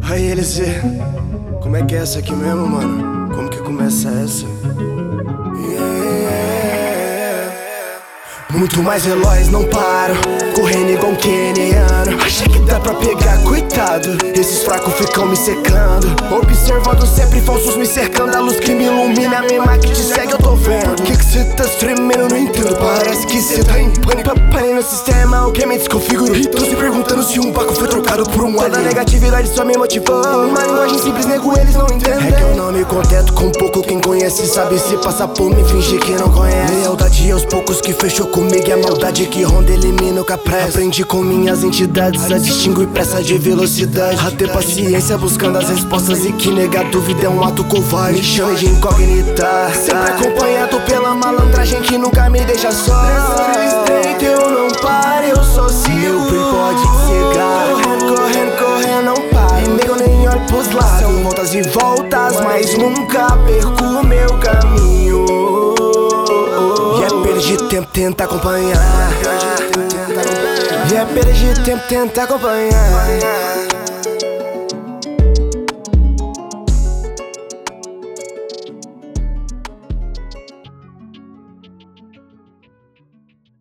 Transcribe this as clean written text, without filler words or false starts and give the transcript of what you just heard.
Aí eles, como é que é essa aqui mesmo, mano? Como que começa essa? Muito mais veloz, não paro, correndo igual um keniano. Acha que dá pra pegar, coitado, esses fracos ficam me secando. Observando sempre falsos me cercando. A luz que me ilumina, a mesma que te segue eu tô vendo. Por que cê tá tremendo, não entendo. Parece que cê tá em pânico. Parei no sistema, alguém me desconfigurou. Tô se perguntando se um baco foi trocado por um alien. Toda negatividade só me motivou. Uma linguagem simples, nego, eles não entendem. É que eu não me contento com pouco, quem conhece sabe se passa por mim, fingir que não conhece. Lealdade aos poucos que fechou comigo e a maldade que ronda elimina o capressa. Aprendi com minhas entidades a distinguir pressa de velocidade, a ter paciência buscando as respostas e que negar dúvida é um ato covarde. Me chame de incógnita, sempre acompanhado pela malandragem que nunca me deixa só. Nessa estreita eu não paro, eu só sigo. Meu bem pode cegar, correndo, correndo, correndo, não paro. E nego nem olho pros lados, são voltas e voltas, mas nunca perco o meu caminho. E é perda de tempo tentar acompanhar. E é perda de tempo tentar acompanhar.